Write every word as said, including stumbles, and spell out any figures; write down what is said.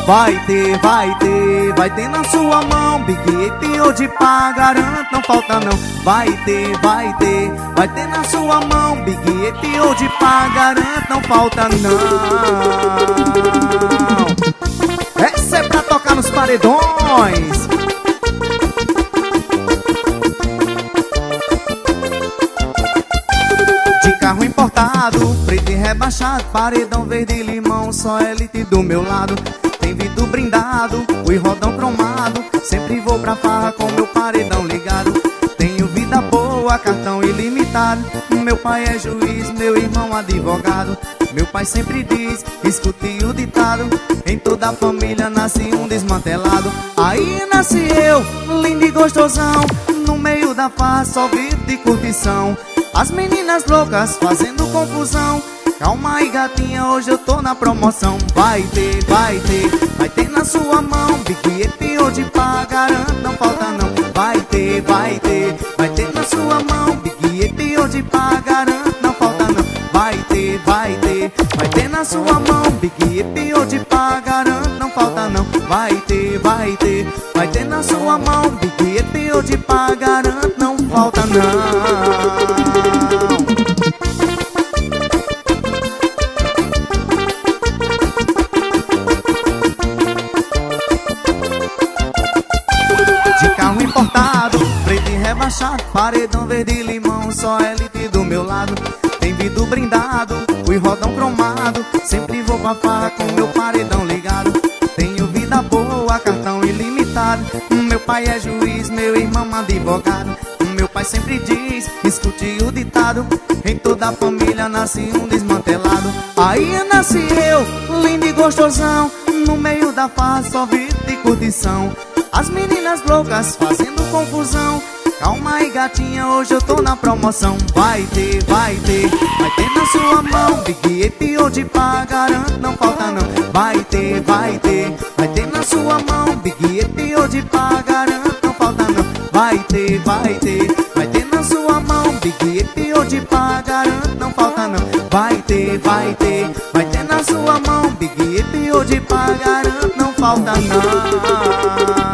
Vai ter, vai ter, vai ter na sua mão. Big Ape ou de pá, garanto, não falta não. Vai ter, vai ter, vai ter na sua mão. Big Ape ou de pá, garanto, não falta não. Essa é pra tocar nos paredões. De carro importado, preto e rebaixado, paredão verde e limão, só elite do meu lado. Tem vidro brindado, o rodão cromado, sempre vou pra farra com meu paredão ligado. Tenho vida boa, cartão ilimitado. Meu pai é juiz, meu irmão advogado. Meu pai sempre diz, escute o ditado: em toda a família nasce um desmantelado. Aí nasci eu, lindo e gostosão, no meio da farra só vivo de curtição. As meninas loucas fazendo confusão. Calma aí gatinha, hoje eu tô na promoção. Vai ter, vai ter, vai ter na sua mão. Big Ape ou de pá, garanto, não falta não. Vai ter, vai ter, vai ter na sua mão. Big Ape ou de pá, garanto, não falta não. Vai ter, vai ter, vai ter na sua mão. Big Ape ou de pá, garanto, não falta não. Vai ter, vai ter, vai ter na sua mão. Big Ape ou de pá, garanto, não falta não. De carro importado, preto e rebaixado, paredão verde e limão, só elite do meu lado. Tem vidro brindado, o rodão cromado, sempre vou pra farra com meu paredão ligado. Tenho vida boa, cartão ilimitado. Meu pai é juiz, meu irmão advogado. Meu pai sempre diz, escute o ditado: em toda a família nasce um desmantelado. Aí nasci eu, lindo e gostosão, no meio da farra só vivo de curtição. As meninas loucas fazendo confusão. Calma aí gatinha, hoje eu tô na promoção. Vai ter, vai ter, vai ter na sua mão. Big Ape ou de pá, garanto, não falta não. Vai ter, vai ter, vai ter na sua mão. Big Ape ou de pá, garanto, não falta não. Vai ter, vai ter, vai ter na sua mão. Big Ape ou de pá, garanto, não falta não. Vai ter, vai ter, vai ter na sua mão. Big Ape ou de pá, garanto, não falta não.